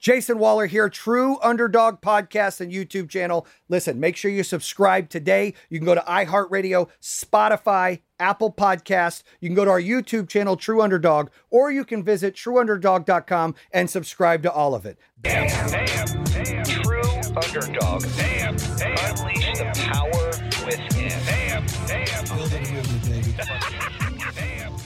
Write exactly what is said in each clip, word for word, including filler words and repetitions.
Jason Waller here, True Underdog Podcast and YouTube channel. Listen, make sure you subscribe today. You can go to iHeartRadio, Spotify, Apple Podcast. You can go to our YouTube channel, True Underdog, or you can visit true underdog dot com and subscribe to all of it. Damn, damn, damn. True Underdog. Damn, damn. Unleash the power within. Damn, damn. Building a movement, baby. Damn, damn,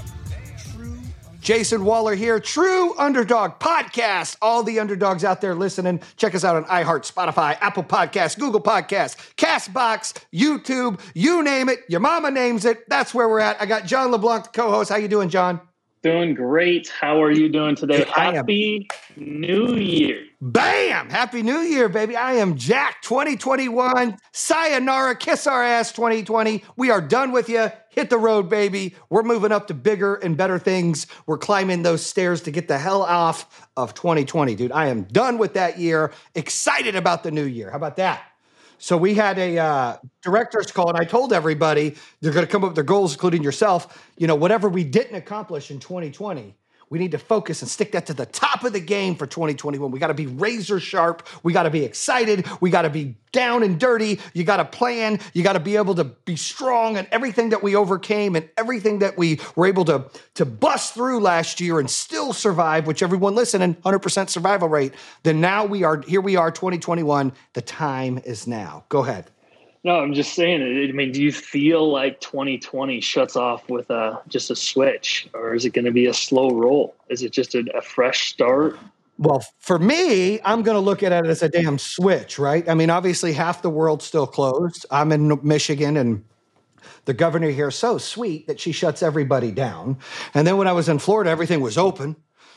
damn. Jason Waller here, True Underdog Podcast. All the underdogs out there listening, check us out on iHeart, Spotify, Apple Podcasts, Google Podcasts, CastBox, YouTube, you name it. Your mama names it. That's where we're at. I got John LeBlanc, the co-host. How you doing, John? Doing great. How are you doing today? I Happy New Year. Bam! Happy New Year, baby. I am Jack twenty twenty-one. Sayonara, kiss our ass twenty twenty. We are done with you. Hit the road, baby. We're moving up to bigger and better things. We're climbing those stairs to get the hell off of twenty twenty, dude. I am done with that year. Excited about the new year. How about that? So we had a uh, director's call, and I told everybody they're going to come up with their goals, including yourself. You know, whatever we didn't accomplish in twenty twenty, we need to focus and stick that to the top of the game for twenty twenty-one. We got to be razor sharp. We got to be excited. We got to be down and dirty. You got to plan. You got to be able to be strong, and everything that we overcame and everything that we were able to, to bust through last year and still survive, which everyone listening, one hundred percent survival rate. Then now we are, here we are, twenty twenty-one. The time is now. Go ahead. No, I'm just saying it. I mean, do you feel like twenty twenty shuts off with a, just a switch, or is it going to be a slow roll? Is it just a, a fresh start? Well, for me, I'm going to look at it as a damn switch, right? I mean, obviously half the world's still closed. I'm in Michigan, and the governor here is so sweet that she shuts everybody down. And then when I was in Florida, everything was open.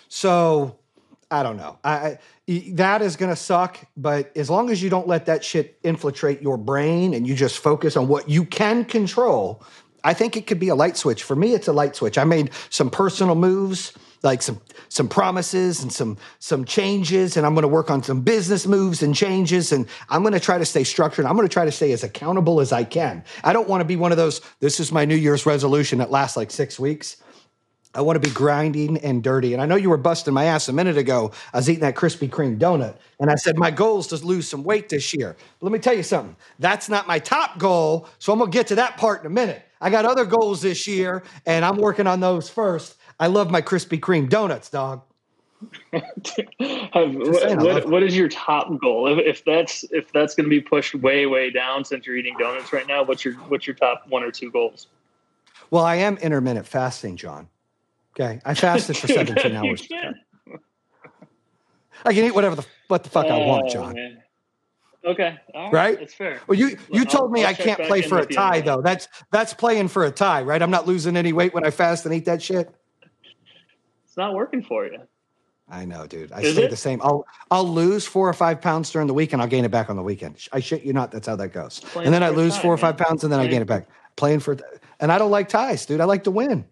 So I don't know. I, I that is going to suck. But as long as you don't let that shit infiltrate your brain and you just focus on what you can control, I think it could be a light switch. For me, it's a light switch. I made some personal moves, like some some promises and some some changes, and I'm going to work on some business moves and changes, and I'm going to try to stay structured. I'm going to try to stay as accountable as I can. I don't want to be one of those, this is my New Year's resolution that lasts like six weeks. I want to be grinding and dirty. And I know you were busting my ass a minute ago. I was eating that Krispy Kreme donut, and I said, my goal is to lose some weight this year. But let me tell you something. That's not my top goal, so I'm going to get to that part in a minute. I got other goals this year, and I'm working on those first. I love my Krispy Kreme donuts, dog. what, what, what is your top goal? If, if that's if that's going to be pushed way way down since you're eating donuts right now, what's your what's your top one or two goals? Well, I am intermittent fasting, John. Okay, I fasted for seventeen hours. Can. I can eat whatever the what the fuck oh, I want, John. Man. Okay, all right, right? That's fair. Well, you you I'll, told me I'll I can't play for a tie, though. That's that's playing for a tie, right? I'm not losing any weight when I fast and eat that shit. It's not working for you. I know, dude. I Is stay it? the same. I'll I'll lose four or five pounds during the week, and I'll gain it back on the weekend. I shit you not. That's how that goes. Playing and then I for a lose tie, four or man. five pounds, and then Playing I gain it back. Playing for, and I don't like ties, dude. I like to win.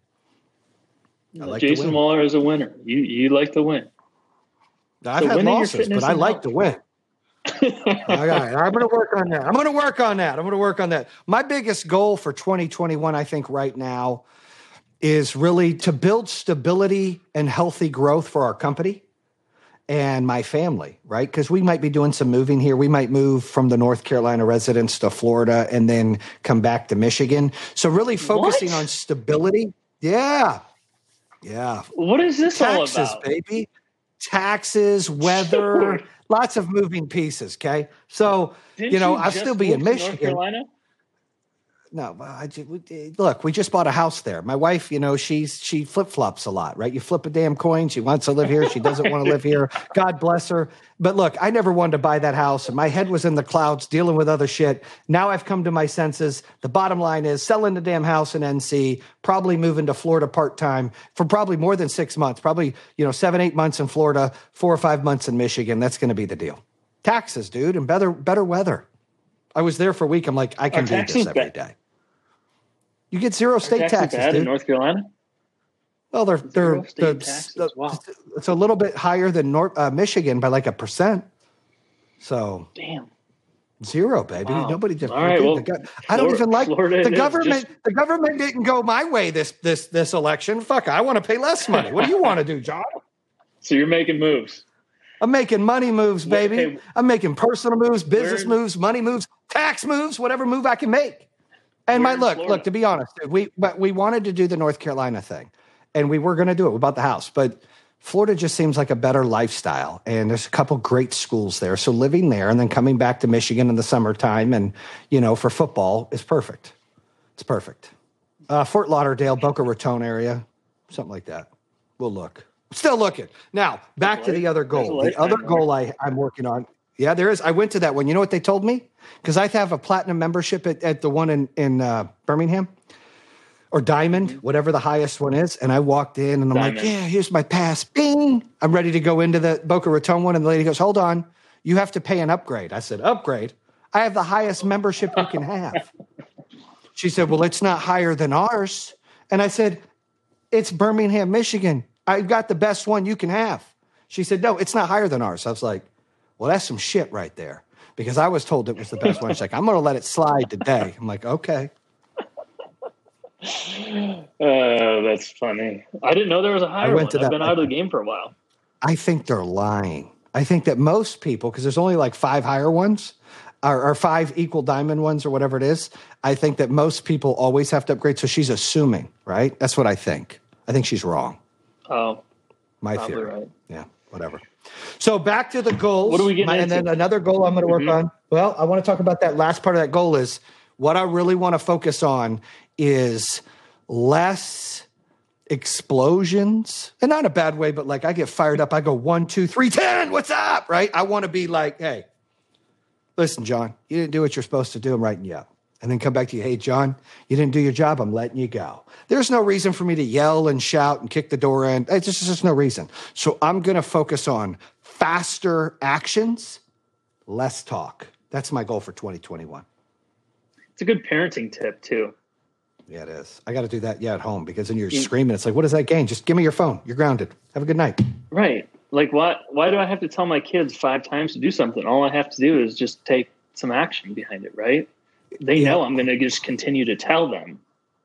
I like Jason to win. Waller is a winner. You you like to win. I've So had winning your losses, fitness but I and like health. to win. All right, I'm going to work on that. I'm going to work on that. I'm going to work on that. My biggest goal for twenty twenty-one, I think right now, is really to build stability and healthy growth for our company and my family, right? Because we might be doing some moving here. We might move from the North Carolina residence to Florida and then come back to Michigan. So really focusing What? on stability. Yeah. Yeah. What is this Taxes, all about? baby. Taxes, weather, Sure. lots of moving pieces, okay? So, Didn't you know, you I'll just still be move in to North Michigan. Carolina? No, I just, we- look, we just bought a house there. My wife, you know, she's she flip flops a lot, right? You flip a damn coin. She wants to live here. She doesn't want to live here. God bless her. But look, I never wanted to buy that house, and my head was in the clouds dealing with other shit. Now I've come to my senses. The bottom line is selling the damn house in N C, probably moving to Florida part time for probably more than six months, probably, you know, seven, eight months in Florida, four or five months in Michigan. That's going to be the deal. Taxes, dude, and better better weather. I was there for a week. I'm like, I can Are do this taxes every bad? day. You get zero Are state taxes taxes, bad in dude. North Carolina? Well, they're they're, Zero state they're taxes. Wow. it's a little bit higher than North uh, Michigan by like a percent. So Damn. zero, baby. Wow. Nobody just. All right, the well, go- I don't Flor- even like Florida the is government. just- The government didn't go my way this this this election. Fuck, I want to pay less money. What do you want to do, John? So you're making moves. I'm making money moves, baby. Okay. I'm making personal moves, business Where- moves, money moves, tax moves, whatever move I can make. And Where my in look, Florida? look, to be honest, dude, we but we wanted to do the North Carolina thing, and we were going to do it. We bought the house, but Florida just seems like a better lifestyle, and there's a couple great schools there. So living there and then coming back to Michigan in the summertime, and you know, for football is perfect. It's perfect. Uh, Fort Lauderdale, Boca Raton area, something like that. We'll look. Still looking. Now back to the other goal. The other goal I, I'm working on. Yeah, there is. I went to that one. You know what they told me? Because I have a platinum membership at, at the one in, in uh, Birmingham or Diamond, whatever the highest one is. And I walked in and I'm Diamond. like, yeah, here's my pass. Bing. I'm ready to go into the Boca Raton one. And the lady goes, hold on. You have to pay an upgrade. I said, upgrade? I have the highest membership you can have. She said, well, it's not higher than ours. And I said, it's Birmingham, Michigan. I've got the best one you can have. She said, no, it's not higher than ours. I was like, well, that's some shit right there. Because I was told it was the best one. She's like, I'm going to let it slide today. I'm like, okay. Uh, that's funny. I didn't know there was a higher went one. to I've that been one. out of the game for a while. I think they're lying. I think that most people, because there's only like five higher ones or, or five equal diamond ones or whatever it is. I think that most people always have to upgrade. So she's assuming, right? That's what I think. I think she's wrong. Oh, My probably theory. right. Yeah, whatever. So back to the goals. What are we getting My- And into? then another goal I'm going to work Mhm. on. Well, I want to talk about that last part of that goal is what I really want to focus on is less explosions. And not in a bad way, but like I get fired up. I go one, two, three, ten. What's up? Right? I want to be like, hey, listen, John, you didn't do what you're supposed to do. I'm writing you up. And then come back to you, hey, John, you didn't do your job. I'm letting you go. There's no reason for me to yell and shout and kick the door in. It's just, just no reason. So I'm going to focus on faster actions, less talk. That's my goal for twenty twenty-one. It's a good parenting tip too. Yeah, it is. I got to do that, yeah, at home because then you're Mm. screaming. It's like, what does that gain? Just give me your phone. You're grounded. Have a good night. Right. Like, why, why do I have to tell my kids five times to do something? All I have to do is just take some action behind it, right? They Yeah. know I'm going to just continue to tell them.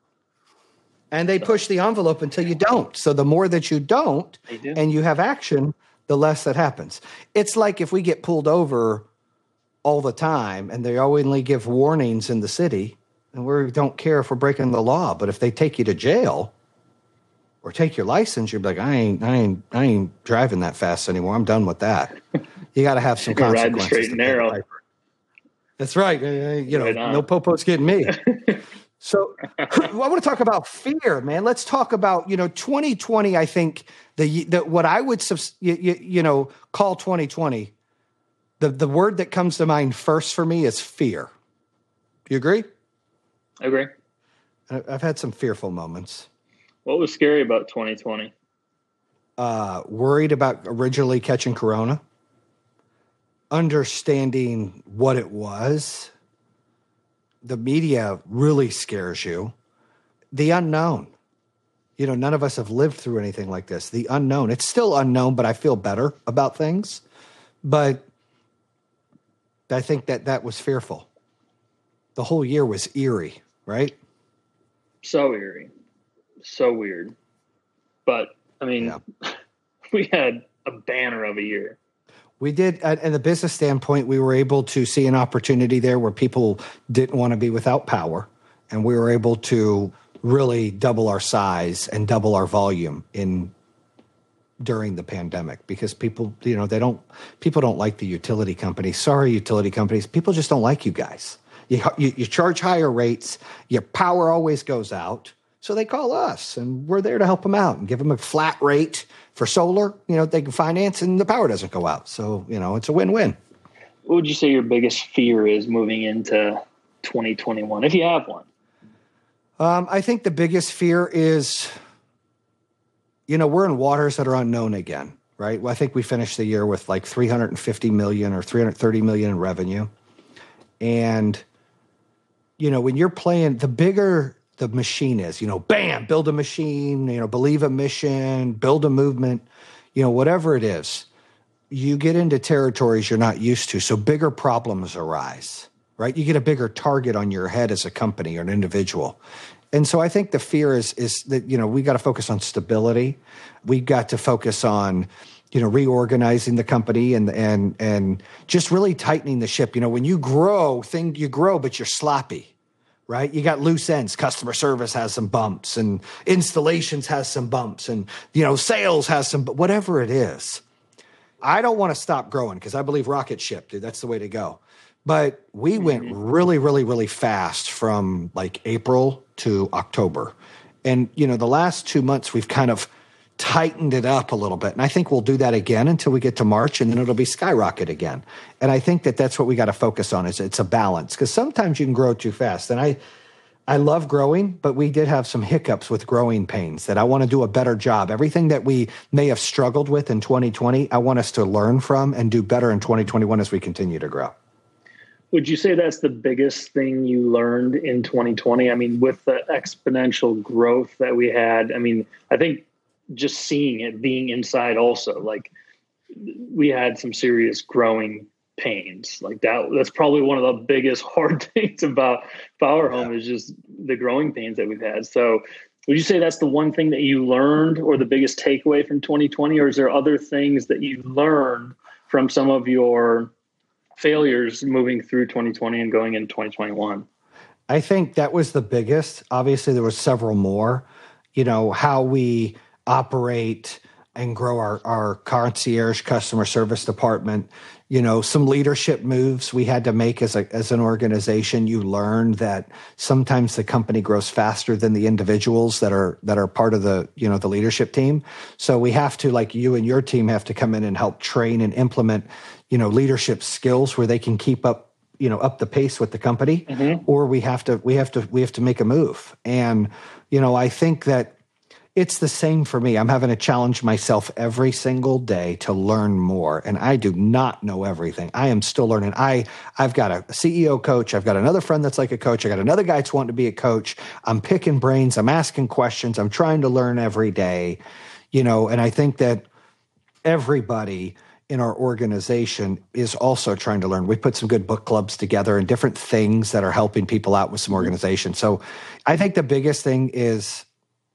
And they push the envelope until you don't. So the more that you don't They do. and you have action, the less that happens. It's like if we get pulled over all the time and they only give warnings in the city, and we don't care if we're breaking the law. But if they take you to jail or take your license, you're like, I ain't, I ain't, I ain't driving that fast anymore. I'm done with that. You got to have some You're riding consequences. straight to and pay the narrow. piper. That's right. Uh, You know, Right on. no popo's getting me. So I want to talk about fear, man. Let's talk about, you know, twenty twenty, I think the, the what I would, subs- you, you, you know, call twenty twenty, the, the word that comes to mind first for me is fear. Do you agree? I agree. I- I've had some fearful moments. What was scary about twenty twenty? Uh, worried about originally catching corona, understanding what it was. The media really scares you. The unknown. You know, none of us have lived through anything like this. The unknown. It's still unknown, but I feel better about things. But I think that that was fearful. The whole year was eerie, right? So eerie. So weird. But, I mean, Yeah. we had a banner of a year. We did, at, at the business standpoint, we were able to see an opportunity there where people didn't want to be without power. And we were able to really double our size and double our volume in during the pandemic because people, you know, they don't, people don't like the utility companies. Sorry, utility companies. People just don't like you guys. You, you, you charge higher rates. Your power always goes out. So they call us and we're there to help them out and give them a flat rate for solar. You know, they can finance and the power doesn't go out. So, you know, it's a win-win. What would you say your biggest fear is moving into twenty twenty-one, if you have one? Um, I think the biggest fear is, you know, we're in waters that are unknown again, right? Well, I think we finished the year with like three hundred fifty million or three hundred thirty million in revenue. And, you know, when you're playing, the bigger the machine is, you know, bam, build a machine, you know, believe a mission, build a movement, you know, whatever it is, you get into territories you're not used to. So bigger problems arise, right? You get a bigger target on your head as a company or an individual. And so I think the fear is, is that, you know, we got to focus on stability. We got to focus on you know, reorganizing the company and and and just really tightening the ship. You know, when you grow, thing you grow, but you're sloppy, right? You got loose ends. Customer service has some bumps, and installations has some bumps, and you know, sales has some. But whatever it is, I don't want to stop growing because I believe rocket ship, dude. That's the way to go. But we went really, really, really fast from like April to October, and you know, the last two months we've kind of tightened it up a little bit. And I think we'll do that again until we get to March, and then it'll be skyrocket again. And I think that that's what we got to focus on is it's a balance, because sometimes you can grow too fast. And I, I love growing, but we did have some hiccups with growing pains that I want to do a better job. Everything that we may have struggled with in twenty twenty, I want us to learn from and do better in twenty twenty-one as we continue to grow. Would you say that's the biggest thing you learned in twenty twenty? I mean, with the exponential growth that we had, I mean, I think just seeing it, being inside also, like we had some serious growing pains. Like that, that's probably one of the biggest hard things about Power Home yeah. is just the growing pains that we've had. So would you say that's the one thing that you learned or the biggest takeaway from twenty twenty, or is there other things that you learned from some of your failures moving through twenty twenty and going into twenty twenty-one? I think that was the biggest. Obviously, there was several more. You know, how we operate and grow our, our concierge customer service department, you know, some leadership moves we had to make as a as an organization. You learned that sometimes the company grows faster than the individuals that are that are part of the, you know, the leadership team. So we have to, like you and your team have to come in and help train and implement, you know, leadership skills where they can keep up, you know, up the pace with the company, mm-hmm. or we have to we have to we have to make a move. And, you know, I think that it's the same for me. I'm having to challenge myself every single day to learn more. And I do not know everything. I am still learning. I, I've got a C E O coach. I've got another friend that's like a coach. I got another guy that's wanting to be a coach. I'm picking brains. I'm asking questions. I'm trying to learn every day, you know, and I think that everybody in our organization is also trying to learn. We put some good book clubs together and different things that are helping people out with some organization. So I think the biggest thing is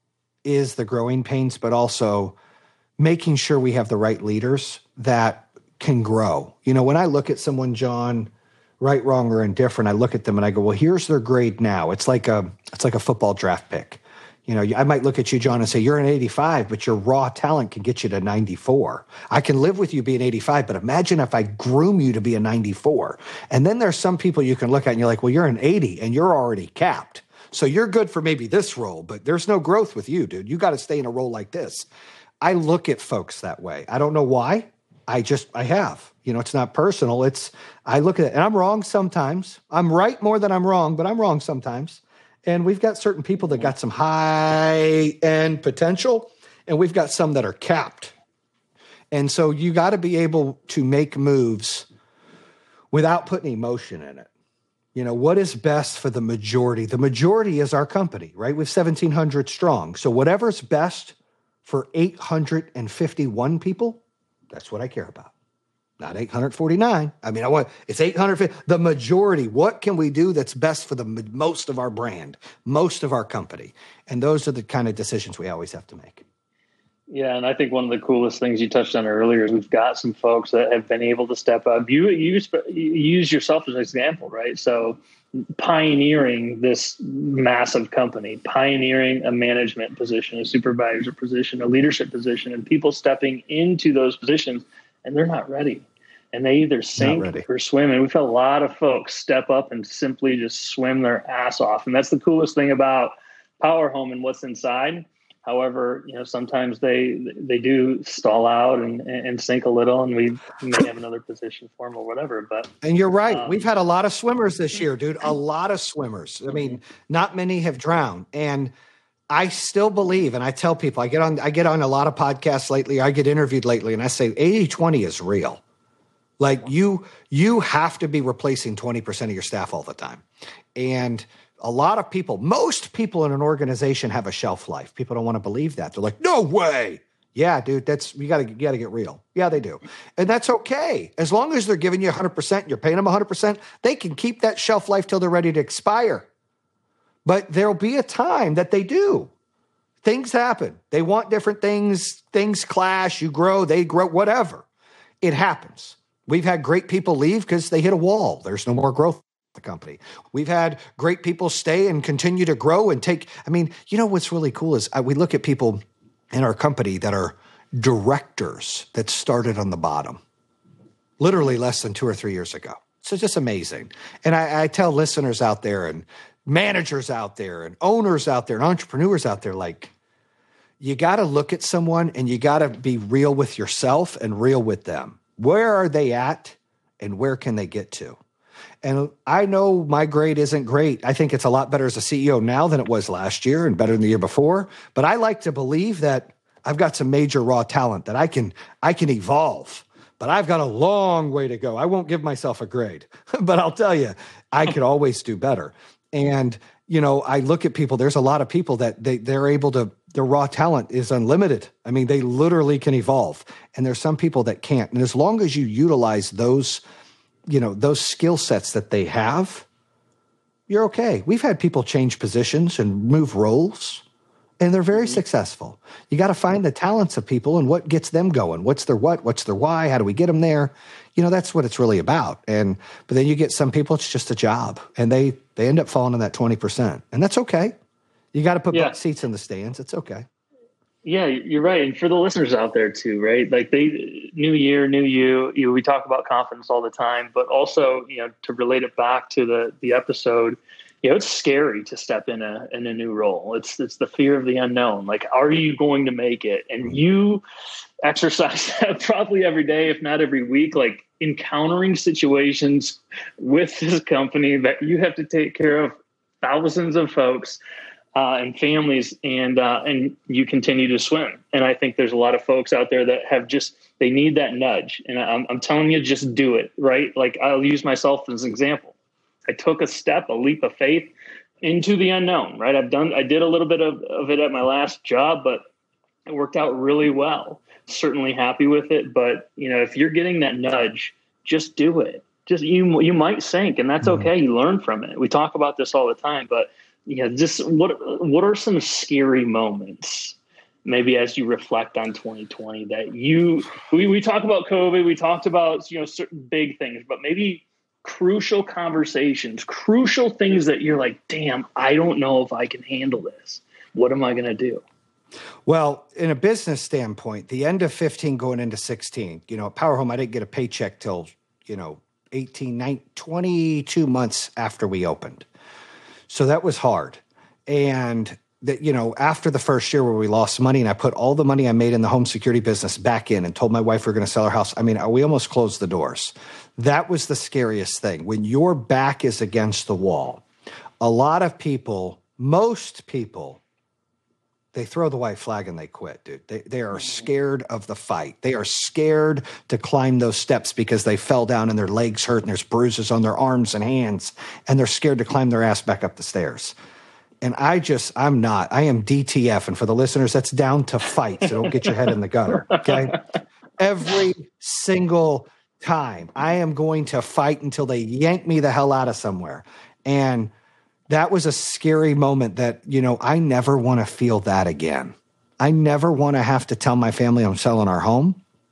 is the growing pains, but also making sure we have the right leaders that can grow. You know, when I look at someone, John, right, wrong, or indifferent, I look at them and I go, well, here's their grade now. It's like a, it's like a football draft pick. You know, I might look at you, John, and say, you're an eighty-five, but your raw talent can get you to ninety-four. I can live with you being eighty-five, but imagine if I groom you to be a ninety-four. And then there's some people you can look at and you're like, well, you're an eighty and you're already capped. So you're good for maybe this role, but there's no growth with you, dude. You got to stay in a role like this. I look at folks that way. I don't know why. I just, I have. You know, it's not personal. It's, I look at it, and I'm wrong sometimes. I'm right more than I'm wrong, but I'm wrong sometimes. And we've got certain people that got some high-end potential, and we've got some that are capped. And so you got to be able to make moves without putting emotion in it. You know, what is best for the majority? The majority is our company, right? We're seventeen hundred strong. So whatever's best for eight hundred fifty-one people, that's what I care about. Not eight hundred forty-nine. I mean, I want, it's eight hundred fifty. The majority, what can we do that's best for the most of our brand, most of our company? And those are the kind of decisions we always have to make. Yeah, and I think one of the coolest things you touched on earlier is we've got some folks that have been able to step up. You, you, you use yourself as an example, right? So pioneering this massive company, pioneering a management position, a supervisor position, a leadership position, and people stepping into those positions, and they're not ready. And they either sink or swim. And we've had a lot of folks step up and simply just swim their ass off. And that's the coolest thing about Power Home and what's inside. However, you know, sometimes they they do stall out and, and sink a little, and we may have another position for them or whatever. But and you're right, um, we've had a lot of swimmers this year, dude. A lot of swimmers. I mean, not many have drowned, and I still believe, and I tell people, I get on I get on a lot of podcasts lately. I get interviewed lately, and I say eighty twenty is real. Like you, you have to be replacing twenty percent of your staff all the time, and a lot of people, most people in an organization have a shelf life. People don't want to believe that. They're like, no way. Yeah, dude, that's, you gotta, you gotta get real. Yeah, they do. And that's okay. As long as they're giving you one hundred percent, and you're paying them one hundred percent, they can keep that shelf life till they're ready to expire. But there'll be a time that they do. things happen. They want different things. Things clash. You grow, they grow, whatever. It happens. We've had great people leave because they hit a wall. There's no more growth in the company. We've had great people stay and continue to grow and take, I mean, you know, what's really cool is uh, we look at people in our company that are directors that started on the bottom, literally less than two or three years ago. So just amazing. And I, I tell listeners out there and managers out there and owners out there and entrepreneurs out there, like, you got to look at someone and you got to be real with yourself and real with them. Where are they at and where can they get to? And I know my grade isn't great. I think it's a lot better as a C E O now than it was last year and better than the year before. But I like to believe that I've got some major raw talent that I can I can evolve. But I've got a long way to go. I won't give myself a grade, but I'll tell you, I could always do better. And, you know, I look at people, there's a lot of people that they, they're able to, their raw talent is unlimited. I mean, they literally can evolve. And there's some people that can't. And as long as you utilize those, you know, those skill sets that they have, you're okay. We've had people change positions and move roles, and they're very mm-hmm. successful. You got to find the talents of people and what gets them going. What's their what? What's their why? How do we get them there? You know, that's what it's really about. And but then you get some people, it's just a job, and they they end up falling in that twenty percent, and that's okay. You got to put yeah. seats in the stands. It's okay. Yeah, you're right. And for the listeners out there too, right? Like they, new year, new you, you, we talk about confidence all the time, but also, you know, to relate it back to the, the episode, you know, it's scary to step in a, in a new role. It's, it's the fear of the unknown. Like, are you going to make it? And you exercise that probably every day, if not every week, like encountering situations with this company that you have to take care of thousands of folks Uh, and families, and uh, and you continue to swim. And I think there's a lot of folks out there that have just, they need that nudge. And I'm, I'm telling you, just do it, right? Like, I'll use myself as an example. I took a step, a leap of faith into the unknown, right? I've done, I did a little bit of, of it at my last job, but it worked out really well. Certainly happy with it. But, you know, if you're getting that nudge, just do it. Just, you, you might sink, and that's okay. You learn from it. We talk about this all the time, but yeah, just what what are some scary moments, maybe as you reflect on twenty twenty, that you we, we talk about COVID, we talked about, you know, certain big things, but maybe crucial conversations, crucial things that you're like, damn, I don't know if I can handle this. What am I going to do? Well, in a business standpoint, the end of fifteen going into sixteen, you know, at Power Home, I didn't get a paycheck till, you know, eighteen, nineteen, twenty-two months after we opened. So that was hard. And that, you know, after the first year where we lost money and I put all the money I made in the home security business back in and told my wife we we're going to sell our house, I mean, we almost closed the doors. That was the scariest thing. When your back is against the wall, a lot of people, most people, they throw the white flag and they quit, dude. They they are scared of the fight. They are scared to climb those steps because they fell down and their legs hurt and there's bruises on their arms and hands, and they're scared to climb their ass back up the stairs. And I just, I'm not. I am D T F. And for the listeners, that's down to fight. So don't get your head in the gutter, okay? Every single time I am going to fight until they yank me the hell out of somewhere. And that was a scary moment that, you know, I never want to feel that again. I never want to have to tell my family I'm selling our home.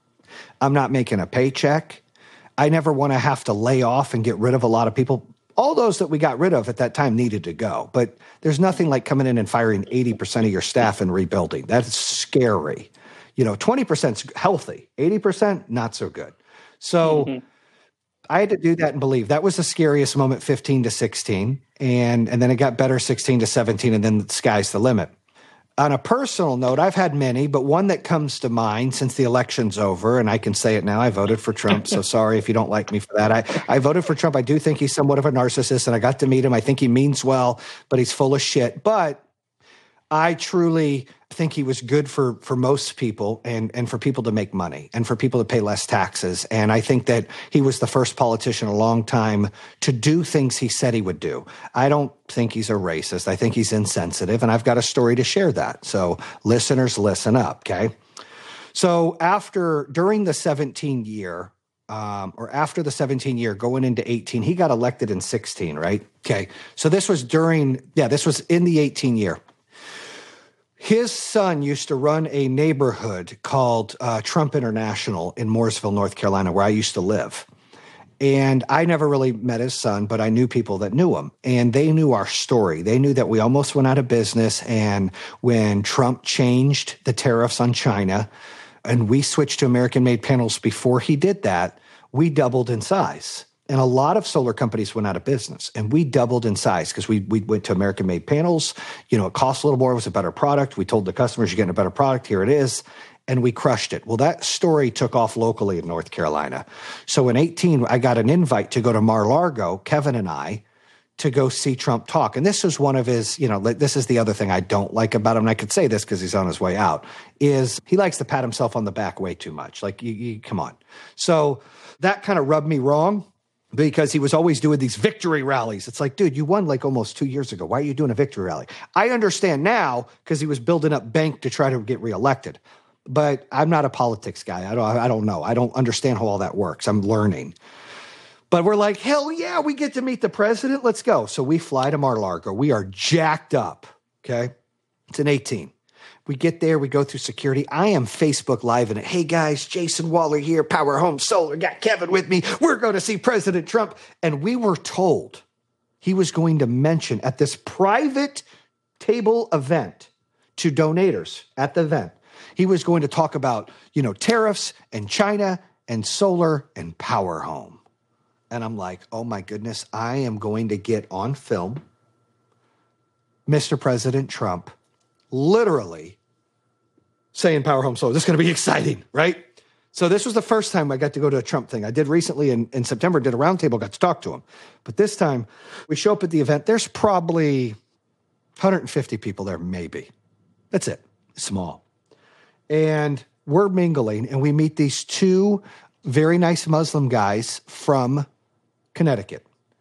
I'm not making a paycheck. I never want to have to lay off and get rid of a lot of people. All those that we got rid of at that time needed to go. But there's nothing like coming in and firing eighty percent of your staff and rebuilding. That's scary. You know, twenty percent is healthy. eighty percent, not so good. So mm-hmm. I had to do that and believe. That was the scariest moment, fifteen to sixteen. And, and then it got better, sixteen to seventeen, and then the sky's the limit. On a personal note, I've had many, but one that comes to mind since the election's over, and I can say it now, I voted for Trump, so sorry if you don't like me for that. I, I voted for Trump. I do think he's somewhat of a narcissist, and I got to meet him. I think he means well, but he's full of shit. But I truly think he was good for, for most people and, and for people to make money and for people to pay less taxes. And I think that he was the first politician in a long time to do things he said he would do. I don't think he's a racist. I think he's insensitive, and I've got a story to share that. So listeners, listen up, okay? So after, during the seventeen year, um, or after the seventeen year going into eighteen, he got elected in sixteen, right? Okay, so this was during, yeah, this was in the eighteen year. His son used to run a neighborhood called uh, Trump International in Mooresville, North Carolina, where I used to live. And I never really met his son, but I knew people that knew him. And they knew our story. They knew that we almost went out of business. And when Trump changed the tariffs on China and we switched to American-made panels before he did that, we doubled in size. And a lot of solar companies went out of business, and we doubled in size because we we went to American-made panels. You know, it cost a little more. It was a better product. We told the customers, you're getting a better product. Here it is. And we crushed it. Well, that story took off locally in North Carolina. So in eighteen, I got an invite to go to Mar-a-Lago, Kevin and I, to go see Trump talk. And this was one of his, you know, this is the other thing I don't like about him. And I could say this because he's on his way out, is he likes to pat himself on the back way too much. Like, you, you come on. So that kind of rubbed me wrong, because he was always doing these victory rallies. It's like, dude, you won like almost two years ago. Why are you doing a victory rally? I understand now because he was building up bank to try to get reelected. But I'm not a politics guy. I don't, I don't know. I don't understand how all that works. I'm learning. But we're like, hell yeah, we get to meet the president. Let's go. So we fly to Mar-a-Lago. We are jacked up, okay? It's an eighteen. We get there, we go through security. I am Facebook Live in it. Hey guys, Jason Waller here, Power Home Solar, got Kevin with me. We're going to see President Trump. And we were told he was going to mention at this private table event to donators at the event, he was going to talk about, you know, tariffs and China and solar and Power Home. And I'm like, oh my goodness, I am going to get on film Mister President Trump literally saying Power Home Solar. This is going to be exciting, right? So this was the first time I got to go to a Trump thing. I did recently in, in September, did a roundtable, got to talk to him. But this time we show up at the event. There's probably one hundred fifty people there, maybe. That's it. Small. And we're mingling, and we meet these two very nice Muslim guys from Connecticut.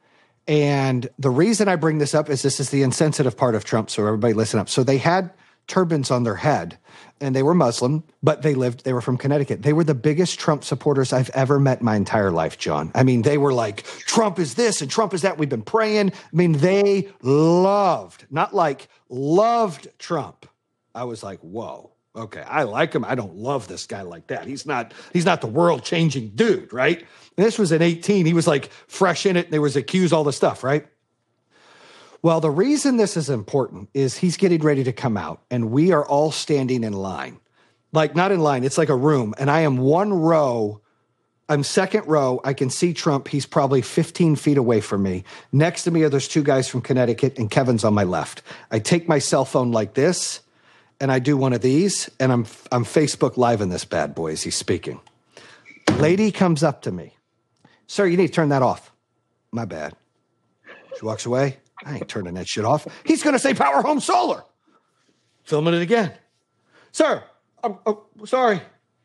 And the reason I bring this up is this is the insensitive part of Trump, so everybody listen up. So they had turbans on their head, and they were Muslim, but they lived, they were from Connecticut. They were the biggest Trump supporters I've ever met in my entire life, John. I mean, they were like, Trump is this and Trump is that. We've been praying. I mean, they loved, not like loved Trump. I was like, whoa, okay, I like him. I don't love this guy like that. He's not, he's not the world-changing dude, right? And this was at eighteen. He was like fresh in it. And there was accused all the stuff, right? Well, the reason this is important is he's getting ready to come out, and we are all standing in line. Like, not in line, it's like a room, and I am one row. I'm second row. I can see Trump. He's probably fifteen feet away from me. Next to me are those two guys from Connecticut, and Kevin's on my left. I take my cell phone like this, and I do one of these, and I'm I'm Facebook Live in this bad boy as he's speaking. Lady comes up to me. Sir, you need to turn that off. My bad. She walks away. I ain't turning that shit off. He's going to say Power Home Solar. Filming it again. Sir, I'm, I'm sorry.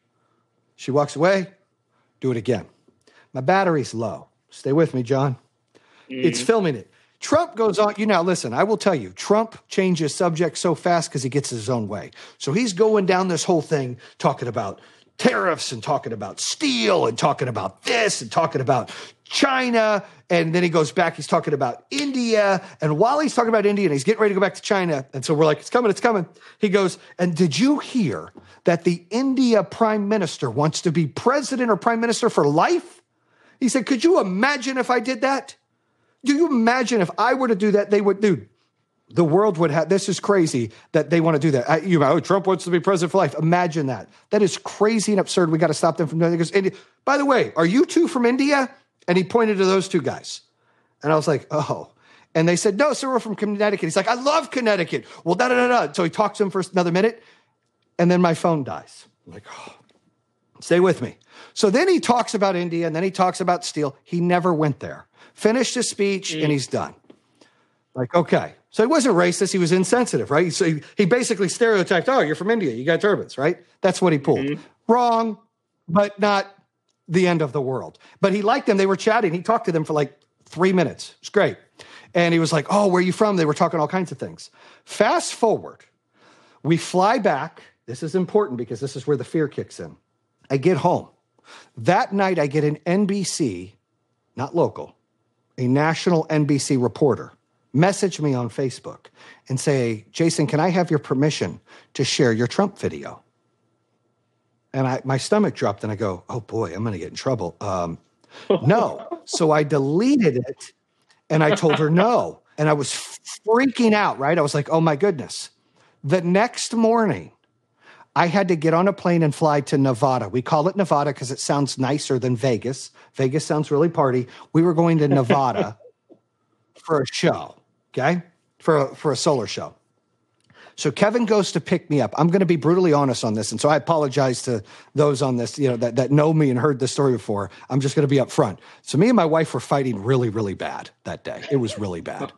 She walks away. Do it again. My battery's low. Stay with me, John. Mm. It's filming it. Trump goes on. You know, listen, I will tell you, Trump changes subject so fast because he gets his own way. So he's going down this whole thing talking about tariffs and talking about steel and talking about this and talking about China. And then he goes back, he's talking about India. And while he's talking about India and he's getting ready to go back to China, and so we're like, it's coming, it's coming. He goes, and did you hear that the India prime minister wants to be president or prime minister for life? He said, could you imagine if I did that? Do you imagine if I were to do that? They would, dude, the world would have, this is crazy that they want to do that. I, you know, oh, Trump wants to be president for life. Imagine that. That is crazy and absurd. We got to stop them from doing it. Because, by the way, are you two from India? And he pointed to those two guys. And I was like, oh. And they said, no, sir, we're from Connecticut. He's like, I love Connecticut. Well, da da da da. So he talks to him for another minute. And then my phone dies. I'm like, oh, stay with me. So then he talks about India, and then he talks about steel. He never went there. Finished his speech, mm. and he's done. Like, okay. So he wasn't racist. He was insensitive, right? So he, he basically stereotyped, oh, you're from India. You got turbans, right? That's what he pulled. Mm-hmm. Wrong, but not the end of the world. But he liked them. They were chatting. He talked to them for like three minutes. It's great. And he was like, oh, where are you from? They were talking all kinds of things. Fast forward. We fly back. This is important because this is where the fear kicks in. I get home. That night, I get an N B C, not local, a national N B C reporter message me on Facebook and say, Jason, can I have your permission to share your Trump video? And I, my stomach dropped and I go, oh boy, I'm going to get in trouble. Um, no. So I deleted it and I told her no. And I was freaking out, right? I was like, oh my goodness. The next morning, I had to get on a plane and fly to Nevada. We call it Nevada because it sounds nicer than Vegas. Vegas sounds really party. We were going to Nevada for a show, okay? For a, for a solar show. So Kevin goes to pick me up. I'm going to be brutally honest on this. And so I apologize to those on this, you know, that, that know me and heard this story before. I'm just going to be up front. So me and my wife were fighting really, really bad that day. It was really bad.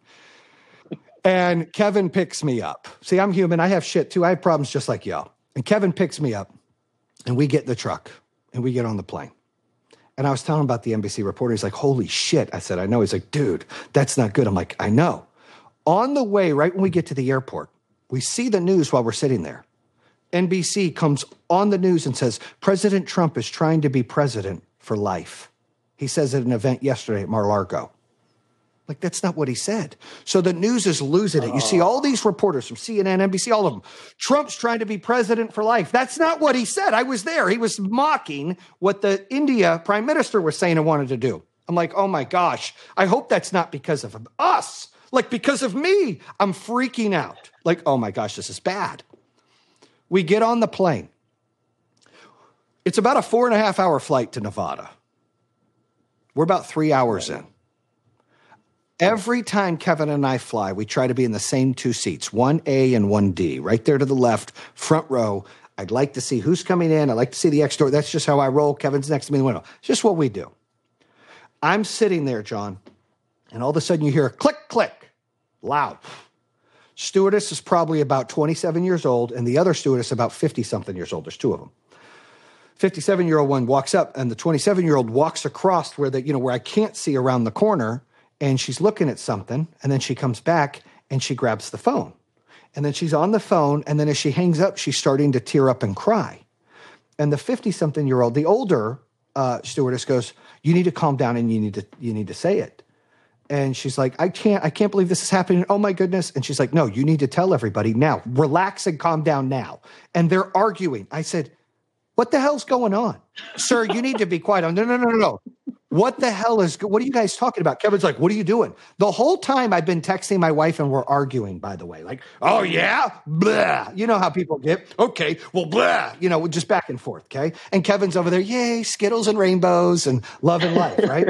And Kevin picks me up. See, I'm human. I have shit too. I have problems just like y'all. And Kevin picks me up and we get in the truck and we get on the plane. And I was telling him about the N B C reporter. He's like, holy shit. I said, I know. He's like, dude, that's not good. I'm like, I know. On the way, right when we get to the airport, we see the news while we're sitting there. N B C comes on the news and says, President Trump is trying to be president for life. He says at an event yesterday at Mar-a-Lago. Like, that's not what he said. So the news is losing it. You see all these reporters from C N N, N B C, all of them. Trump's trying to be president for life. That's not what he said. I was there. He was mocking what the India prime minister was saying and wanted to do. I'm like, oh my gosh. I hope that's not because of us. Like, because of me. I'm freaking out. Like, oh my gosh, this is bad. We get on the plane. It's about a four and a half hour flight to Nevada. We're about three hours in. Every time Kevin and I fly, we try to be in the same two seats, one A and one D, right there to the left, front row. I'd like to see who's coming in. I'd like to see the X door. That's just how I roll. Kevin's next to me in the window. It's just what we do. I'm sitting there, John, and all of a sudden you hear a click, click, loud. Stewardess is probably about twenty-seven years old, and the other stewardess about fifty-something years old. There's two of them. fifty-seven-year-old one walks up, and the twenty-seven-year-old walks across where the, you know, where I can't see around the corner, and she's looking at something, and then she comes back, and she grabs the phone. And then she's on the phone, and then as she hangs up, she's starting to tear up and cry. And the fifty-something-year-old, the older uh, stewardess goes, you need to calm down, and you need to you need to say it. And she's like, I can't, I can't believe this is happening. Oh my goodness. And she's like, no, you need to tell everybody now. Relax and calm down now. And they're arguing. I said, what the hell's going on? Sir, you need to be quiet. I'm, no, no, no, no, no. What the hell is, what are you guys talking about? Kevin's like, what are you doing? The whole time I've been texting my wife and we're arguing, by the way. Like, oh yeah? Blah. You know how people get, okay, well, blah. You know, just back and forth, okay? And Kevin's over there, yay, Skittles and rainbows and love and life, right?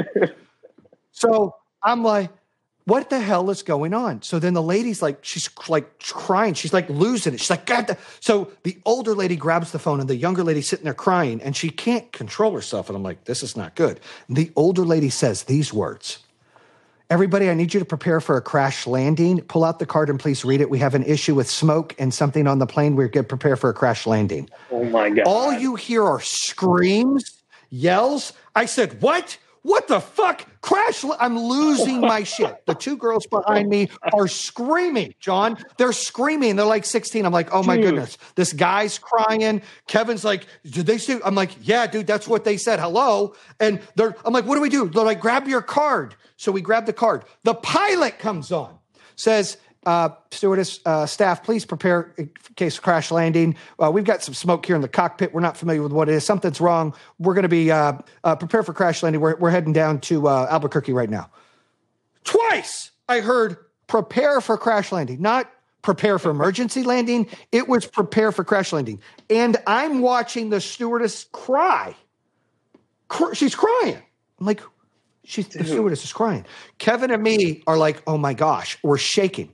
So I'm like, what the hell is going on? So then the lady's like, she's like crying. She's like losing it. She's like, God. So the older lady grabs the phone and the younger lady's sitting there crying and she can't control herself. And I'm like, this is not good. And the older lady says these words. Everybody, I need you to prepare for a crash landing. Pull out the card and please read it. We have an issue with smoke and something on the plane. We're going to prepare for a crash landing. Oh my God. All you hear are screams, yells. I said, what? What the fuck? Crash. I'm losing my shit. The two girls behind me are screaming, John. They're screaming. They're like sixteen. I'm like, oh my dude. goodness. This guy's crying. Kevin's like, did they say? I'm like, yeah, dude, that's what they said. Hello. And they're, I'm like, what do we do? They're like, grab your card. So we grab the card. The pilot comes on, says, Uh, stewardess, uh, staff, please prepare in case of crash landing. Uh, we've got some smoke here in the cockpit. We're not familiar with what it is. Something's wrong. We're going to be uh, uh, prepare for crash landing. We're, we're heading down to uh, Albuquerque right now. Twice I heard prepare for crash landing, not prepare for emergency landing. It was prepare for crash landing. And I'm watching the stewardess cry. Cr- she's crying. I'm like, she's, the stewardess is crying. Kevin and me are like, oh my gosh, we're shaking.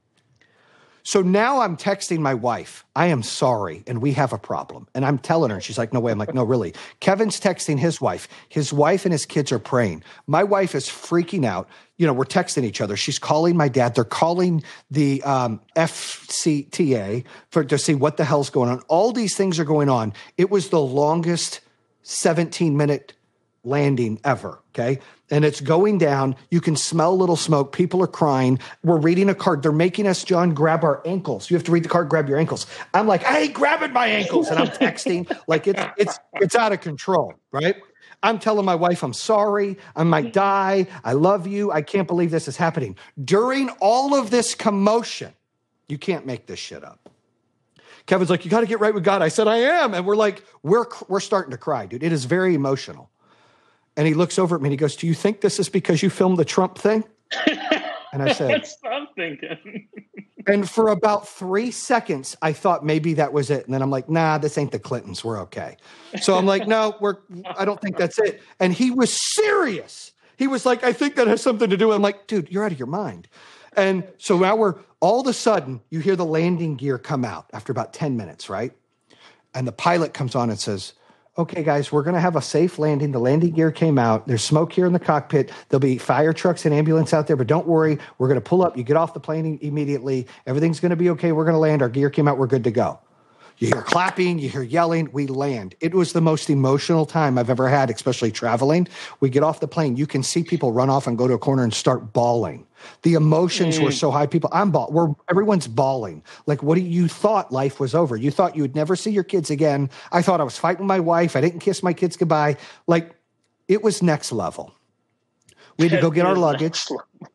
So now I'm texting my wife, I am sorry, and we have a problem. And I'm telling her, and she's like, no way. I'm like, no, really. Kevin's texting his wife. His wife and his kids are praying. My wife is freaking out. You know, we're texting each other. She's calling my dad. They're calling the um, F C T A for, to see what the hell's going on. All these things are going on. It was the longest seventeen-minute landing ever, okay? And it's going down. You can smell a little smoke. People are crying. We're reading a card. They're making us, John, grab our ankles. You have to read the card, grab your ankles. I'm like, I ain't grabbing my ankles. And I'm texting like it's it's it's out of control, right? I'm telling my wife, I'm sorry. I might die. I love you. I can't believe this is happening. During all of this commotion, you can't make this shit up. Kevin's like, you got to get right with God. I said, I am. And we're like, we're, we're starting to cry, dude. It is very emotional. And he looks over at me and he goes, do you think this is because you filmed the Trump thing? And I said, that's what I'm thinking. And for about three seconds, I thought maybe that was it. And then I'm like, nah, this ain't the Clintons. We're okay. So I'm like, no, we're, I don't think that's it. And he was serious. He was like, I think that has something to do with it. I'm like, dude, you're out of your mind. And so now we're, all of a sudden, you hear the landing gear come out after about ten minutes, right? And the pilot comes on and says, okay, guys, we're going to have a safe landing. The landing gear came out. There's smoke here in the cockpit. There'll be fire trucks and ambulance out there, but don't worry. We're going to pull up. You get off the plane immediately. Everything's going to be okay. We're going to land. Our gear came out. We're good to go. You hear clapping. You hear yelling. We land. It was the most emotional time I've ever had, especially traveling. We get off the plane. You can see people run off and go to a corner and start bawling. The emotions mm. were so high. People, I'm bawling. We're, everyone's bawling. Like, what do you, you thought life was over? You thought you would never see your kids again. I thought I was fighting with my wife. I didn't kiss my kids goodbye. Like, it was next level. We had to go get our luggage.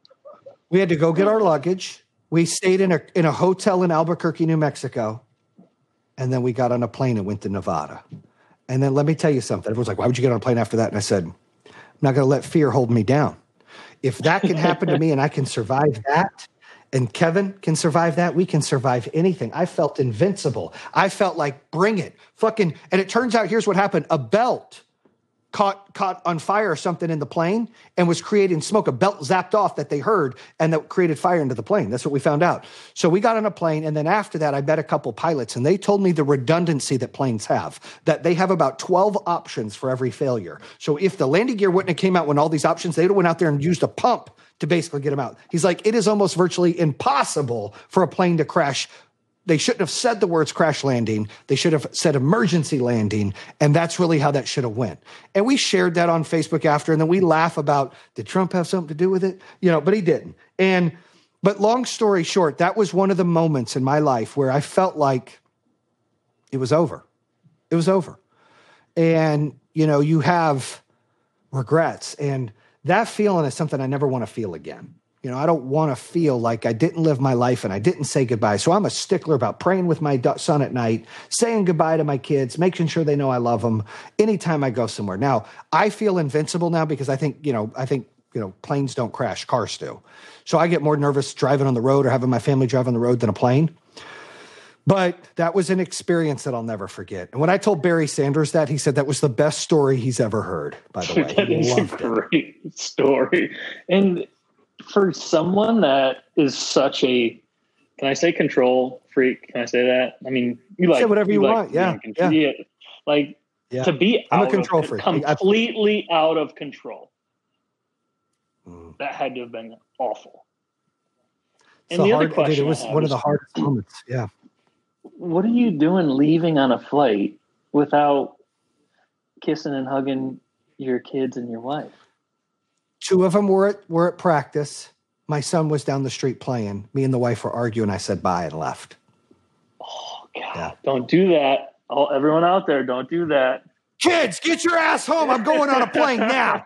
We had to go get our luggage. We stayed in a in a hotel in Albuquerque, New Mexico. And then we got on a plane and went to Nevada. And then let me tell you something. Everyone's like, why would you get on a plane after that? And I said, I'm not going to let fear hold me down. If that can happen to me and I can survive that, and Kevin can survive that, we can survive anything. I felt invincible. I felt like, bring it. Fucking, and it turns out, here's what happened. A belt caught caught on fire or something in the plane and was creating smoke. A belt zapped off that they heard and that created fire into the plane. That's what we found out. So we got on a plane, and then after that, I met a couple pilots, and they told me the redundancy that planes have, that they have about twelve options for every failure. So if the landing gear wouldn't have came out when all these options, they would have went out there and used a pump to basically get them out. He's like, it is almost virtually impossible for a plane to crash. They shouldn't have said the words crash landing. They should have said emergency landing. And that's really how that should have went. And we shared that on Facebook after, and then we laugh about, did Trump have something to do with it? You know, but he didn't. And, but long story short, that was one of the moments in my life where I felt like it was over. It was over. And, you know, you have regrets, and that feeling is something I never want to feel again. You know, I don't want to feel like I didn't live my life and I didn't say goodbye. So I'm a stickler about praying with my son at night, saying goodbye to my kids, making sure they know I love them anytime I go somewhere. Now, I feel invincible now because I think, you know, I think, you know, planes don't crash, cars do. So I get more nervous driving on the road or having my family drive on the road than a plane. But that was an experience that I'll never forget. And when I told Barry Sanders that, he said that was the best story he's ever heard, by the way. That is a great it. story. And for someone that is such a, can I say control freak? Can I say that? I mean, you like say whatever you, you want. Like, yeah. yeah. Like yeah. to be I'm out a control of, freak. completely out of control. Mm. That had to have been awful. And the hard, other question dude, it was one is, of the hardest moments. Yeah. What are you doing leaving on a flight without kissing and hugging your kids and your wife? Two of them were at, were at practice. My son was down the street playing. Me and the wife were arguing. I said bye and left. Oh, God. Yeah. Don't do that. Oh, everyone out there, don't do that. Kids, get your ass home. I'm going on a plane now.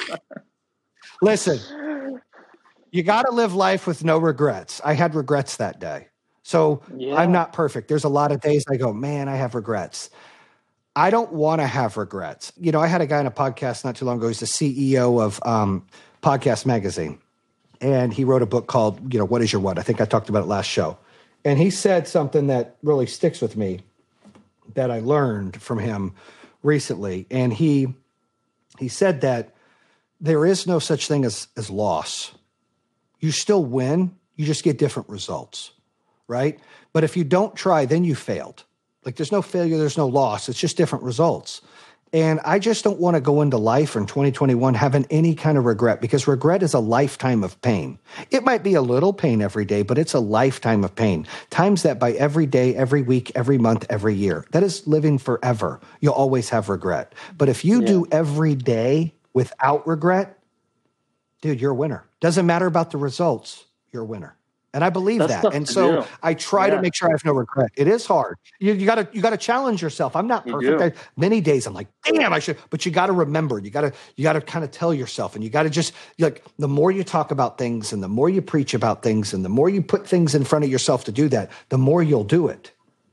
Listen, you got to live life with no regrets. I had regrets that day. So yeah. I'm not perfect. There's a lot of days I go, man, I have regrets. I don't want to have regrets. You know, I had a guy on a podcast not too long ago. He's the C E O of um, Podcast Magazine. And he wrote a book called, you know, What is Your What? I think I talked about it last show. And he said something that really sticks with me that I learned from him recently. And he he said that there is no such thing as, as loss. You still win. You just get different results, right? But if you don't try, then you failed. Like there's no failure, there's no loss. It's just different results. And I just don't want to go into life in twenty twenty-one having any kind of regret, because regret is a lifetime of pain. It might be a little pain every day, but it's a lifetime of pain. Times that by every day, every week, every month, every year. That is living forever. You'll always have regret. But if you yeah. do every day without regret, dude, you're a winner. Doesn't matter about the results. You're a winner. And I believe That's that. tough And to so do. I try Yeah. to make sure I have no regret. It is hard. You, you gotta, you gotta challenge yourself. I'm not You perfect. do. I, many days I'm like, damn, I should, but you got to remember, you got to, you got to kind of tell yourself, and you got to just like, the more you talk about things and the more you preach about things and the more you put things in front of yourself to do that, the more you'll do it.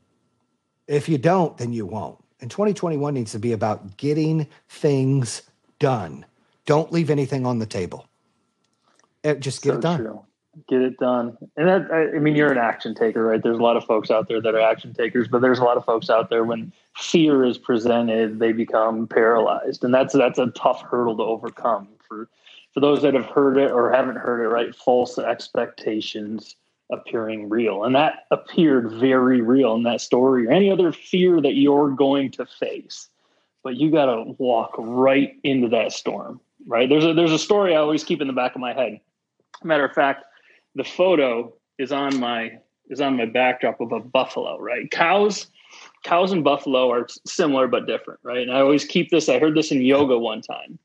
If you don't, then you won't. And twenty twenty-one needs to be about getting things done. Don't leave anything on the table. Eh, Just get So it done. true. Get it done. And that, I, I mean, you're an action taker, right? There's a lot of folks out there that are action takers, but there's a lot of folks out there when fear is presented, they become paralyzed. And that's, that's a tough hurdle to overcome for, for those that have heard it or haven't heard it, right? False expectations appearing real. And that appeared very real in that story or any other fear that you're going to face. But you got to walk right into that storm, right? There's a, there's a story I always keep in the back of my head. Matter of fact, the photo is on my is on my backdrop of a buffalo, right? Cows, cows and buffalo are similar but different, right? And I always keep this. I heard this in yoga one time.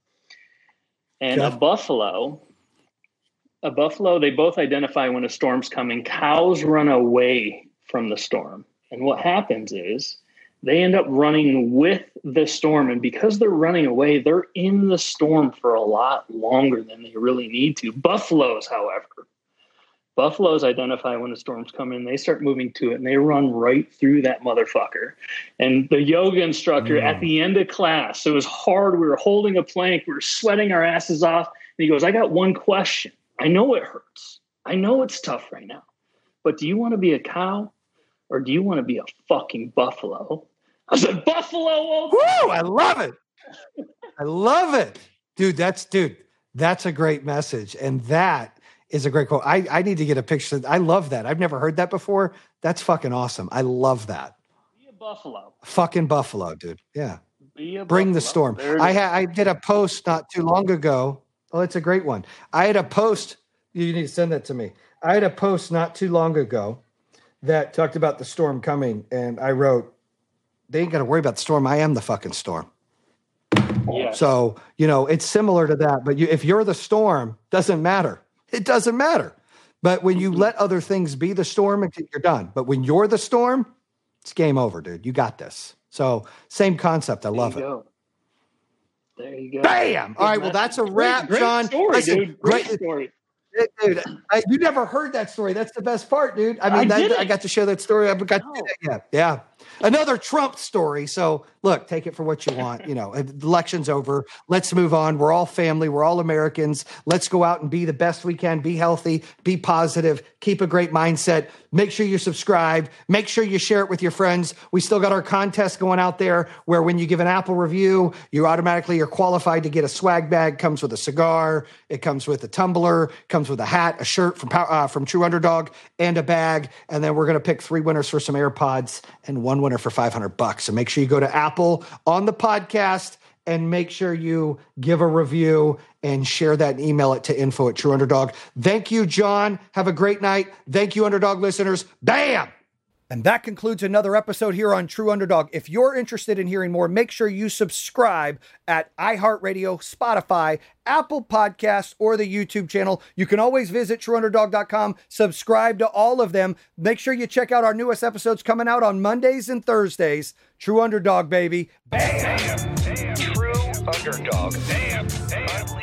And Okay. a buffalo, a buffalo, they both identify when a storm's coming. Cows run away from the storm. And what happens is they end up running with the storm. And because they're running away, they're in the storm for a lot longer than they really need to. Buffaloes, however, buffaloes identify when the storm's coming. They start moving to it and they run right through that motherfucker. And the yoga instructor Mm. at the end of class, it was hard. We were holding a plank. We were sweating our asses off. And he goes, I got one question. I know it hurts. I know it's tough right now. But do you want to be a cow or do you want to be a fucking buffalo? I said, buffalo. Woo! I love it. I love it. Dude, that's dude, that's a great message. And that is a great quote. I, I need to get a picture. I love that. I've never heard that before. That's fucking awesome. I love that. Be a buffalo. Fucking buffalo, dude. Yeah. Be a Bring the buffalo. storm. There it I is. ha- I did a post not too long ago. Oh, it's a great one. I had a post. You need to send that to me. I had a post not too long ago that talked about the storm coming. And I wrote, they ain't got to worry about the storm. I am the fucking storm. Yeah. So, you know, it's similar to that. But you, if you're the storm, doesn't matter. It doesn't matter. But when you let other things be the storm, you're done. But when you're the storm, it's game over, dude. You got this. So same concept. I love there you it. Go. There you go. Bam! All right, well, Good that's a message. wrap, great, John. Great story, Listen, dude. Great great- story. Dude, I, you never heard that story. That's the best part, dude. I mean, I that, didn't. I got to share that story. I got to No. do that yet. Yeah. Another Trump story. So look, take it for what you want. You know, the election's over. Let's move on. We're all family. We're all Americans. Let's go out and be the best we can. Be healthy. Be positive. Keep a great mindset. Make sure you subscribe. Make sure you share it with your friends. We still got our contest going out there where when you give an Apple review, you automatically are qualified to get a swag bag. Comes with a cigar. It comes with a tumbler. Comes with a hat, a shirt from Pow- uh, from True Underdog, and a bag. And then we're going to pick three winners for some AirPods and one winner for five hundred bucks. So make sure you go to Apple on the podcast and make sure you give a review and share that and email it to info at True Underdog. Thank you, John. Have a great night. Thank you, Underdog listeners. Bam! And that concludes another episode here on True Underdog. If you're interested in hearing more, make sure you subscribe at iHeartRadio, Spotify, Apple Podcasts, or the YouTube channel. You can always visit true underdog dot com, subscribe to all of them. Make sure you check out our newest episodes coming out on Mondays and Thursdays. True Underdog, baby. Damn, damn, true underdog. Damn, damn.